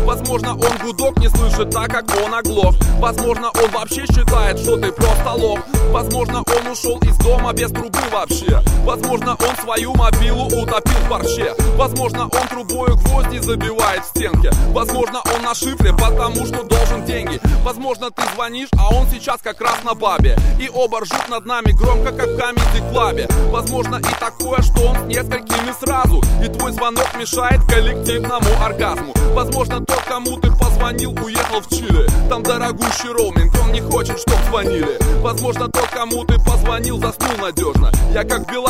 Возможно, он гудок не слышит так, как он оглох. Возможно, он вообще считает, что ты просто лох. Возможно, он ушел из дома без трубы вообще. Возможно, он свою мобилу утопил в борще. Возможно, он трубою гвозди забивает в стенке. Возможно, он на шифре, потому что должен деньги. Возможно, ты звонишь, а он сейчас как раз на бабе. И оба ржут над нами громко, как в комеди-клабе. Возможно, и такое, что он с несколькими сразу. И твой звонок мешает коллективному оргазму. Возможно, тот, кому ты позвонил, уехал в Чили. Там дорогущий роуминг, он не хочет, чтоб звонили. Возможно, тот, кому ты позвонил, заснул надежно. Я как Билайн